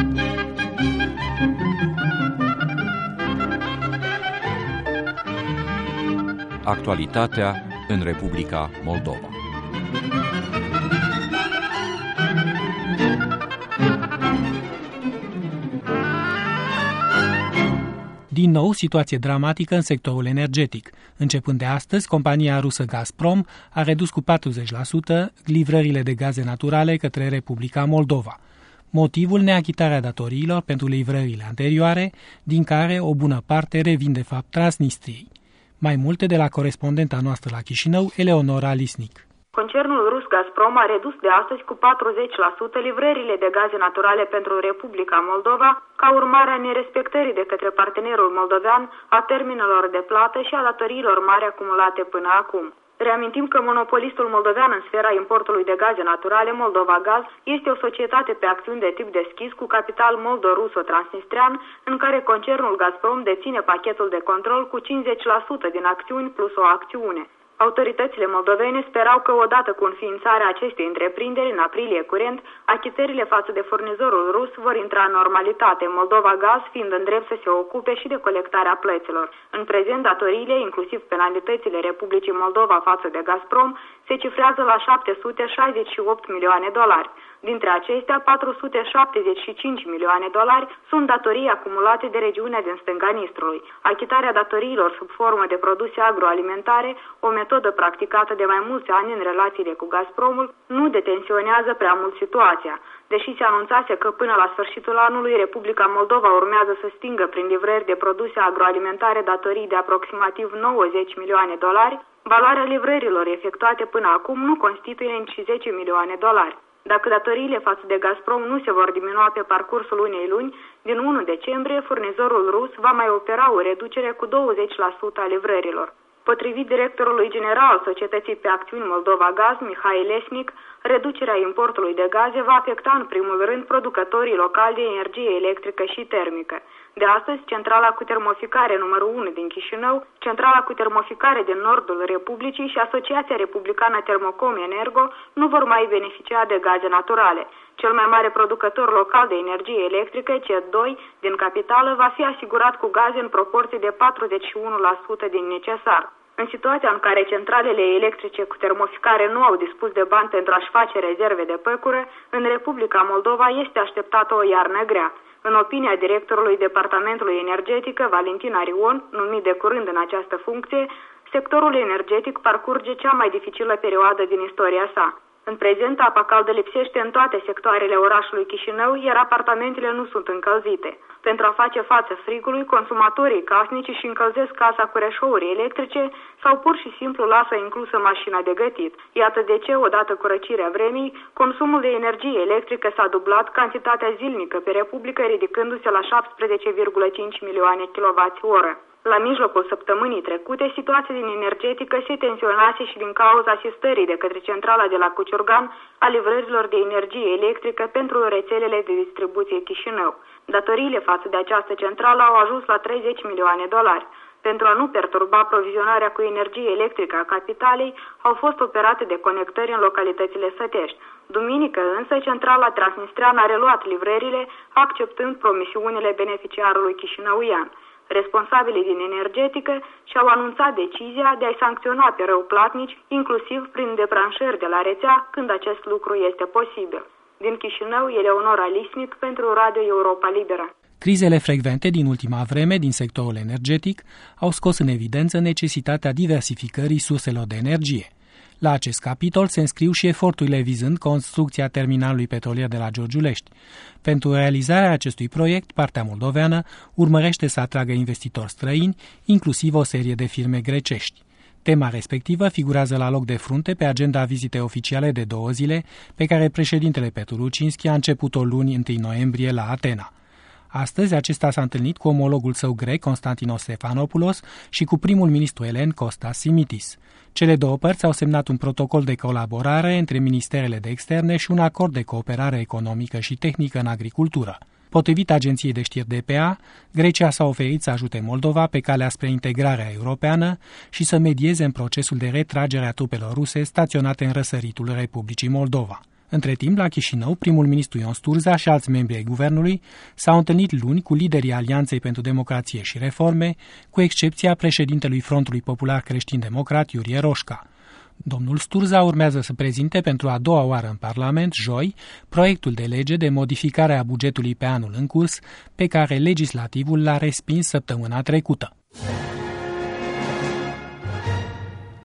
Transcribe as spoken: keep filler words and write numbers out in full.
Actualitatea în Republica Moldova. Din nou, situație dramatică în sectorul energetic. Începând de astăzi, compania rusă Gazprom a redus cu patruzeci la sută livrările de gaze naturale către Republica Moldova. Motivul, neachitarea datoriilor pentru livrările anterioare, din care o bună parte revin de fapt Transnistriei. Mai multe de la corespondenta noastră la Chișinău, Eleonora Lisnic. Concernul rus Gazprom a redus de astăzi cu patruzeci la sută livrările de gaze naturale pentru Republica Moldova, ca urmare a nerespectării de către partenerul moldovean a termenelor de plată și a datoriilor mari acumulate până acum. Reamintim că monopolistul moldovean în sfera importului de gaze naturale, Moldova Gaz, este o societate pe acțiuni de tip deschis cu capital moldo-ruso-transnistrian, în care concernul Gazprom deține pachetul de control cu cincizeci la sută din acțiuni plus o acțiune. Autoritățile moldovene sperau că odată cu înființarea acestei întreprinderi în aprilie curent, achitările față de furnizorul rus vor intra în normalitate, Moldova Gaz fiind în drept să se ocupe și de colectarea plăților. În prezent, datoriile, inclusiv penalitățile Republicii Moldova față de Gazprom, se cifrează la șapte sute șaizeci și opt milioane de dolari. Dintre acestea, patru sute șaptezeci și cinci milioane de dolari sunt datorii acumulate de regiunea din stânga Nistrului. Achitarea datoriilor sub formă de produse agroalimentare, o metodă practicată de mai mulți ani în relațiile cu Gazpromul, nu detensionează prea mult situația. Deși se anunțase că până la sfârșitul anului Republica Moldova urmează să stingă prin livrări de produse agroalimentare datorii de aproximativ nouăzeci milioane de dolari, valoarea livrărilor efectuate până acum nu constituie nici zece milioane de dolari. Dacă datoriile față de Gazprom nu se vor diminua pe parcursul unei luni, din unu decembrie, furnizorul rus va mai opera o reducere cu douăzeci la sută a livrărilor. Potrivit directorului general al Societății pe Acțiuni Moldova Gaz, Mihai Lesnic, reducerea importului de gaze va afecta în primul rând producătorii locali de energie electrică și termică. De astăzi, centrala cu termoficare numărul unu din Chișinău, centrala cu termoficare din nordul Republicii și Asociația Republicană Termocom Energo nu vor mai beneficia de gaze naturale. Cel mai mare producător local de energie electrică, C E D doi, din capitală, va fi asigurat cu gaze în proporție de patruzeci și unu la sută din necesar. În situația în care centralele electrice cu termoficare nu au dispus de bani pentru a-și face rezerve de păcură, în Republica Moldova este așteptată o iarnă grea. În opinia directorului Departamentului Energetică, Valentin Arion, numit de curând în această funcție, sectorul energetic parcurge cea mai dificilă perioadă din istoria sa. În prezent, apa caldă lipsește în toate sectoarele orașului Chișinău, iar apartamentele nu sunt încălzite. Pentru a face față frigului, consumatorii casnici își încălzesc casa cu reșouri electrice sau pur și simplu lasă inclusă mașina de gătit. Iată de ce, odată cu răcirea vremii, consumul de energie electrică s-a dublat, cantitatea zilnică pe Republică ridicându-se la șaptesprezece virgulă cinci milioane kilowați-oră. La mijlocul săptămânii trecute, situația din energetică se tensionase și din cauza asistării de către centrala de la Cuciurgan a livrărilor de energie electrică pentru rețelele de distribuție Chișinău. Datoriile față de această centrală au ajuns la treizeci milioane de dolari. Pentru a nu perturba aprovizionarea cu energie electrică a capitalei, au fost operate deconectări în localitățile sătești. Duminică însă, centrala transnistreană a reluat livrările, acceptând promisiunile beneficiarului chișinăuian. Responsabilii din energetică și-au anunțat decizia de a-i sancționa pe răuplatnici, inclusiv prin debranșări de la rețea, când acest lucru este posibil. Din Chișinău, Eleonora Lisnic pentru Radio Europa Liberă. Crizele frecvente din ultima vreme din sectorul energetic au scos în evidență necesitatea diversificării surselor de energie. La acest capitol se înscriu și eforturile vizând construcția terminalului petrolier de la Giurgiulești. Pentru realizarea acestui proiect, partea moldoveană urmărește să atragă investitori străini, inclusiv o serie de firme grecești. Tema respectivă figurează la loc de frunte pe agenda vizitei oficiale de două zile, pe care președintele Petru Lucinski a început-o luni întâi noiembrie la Atena. Astăzi, acesta s-a întâlnit cu omologul său grec, Constantinos Stefanopoulos, și cu primul ministru elen, Kostas Simitis. Cele două părți au semnat un protocol de colaborare între ministerele de externe și un acord de cooperare economică și tehnică în agricultură. Potrivit agenției de știri D P A, Grecia s-a oferit să ajute Moldova pe calea spre integrarea europeană și să medieze în procesul de retragere a trupelor ruse staționate în răsăritul Republicii Moldova. Între timp, la Chișinău, primul ministru Ion Sturza și alți membri ai guvernului s-au întâlnit luni cu liderii Alianței pentru Democrație și Reforme, cu excepția președintelui Frontului Popular Creștin-Democrat Iurie Roșca. Domnul Sturza urmează să prezinte pentru a doua oară în Parlament, joi, proiectul de lege de modificare a bugetului pe anul în curs, pe care legislativul l-a respins săptămâna trecută.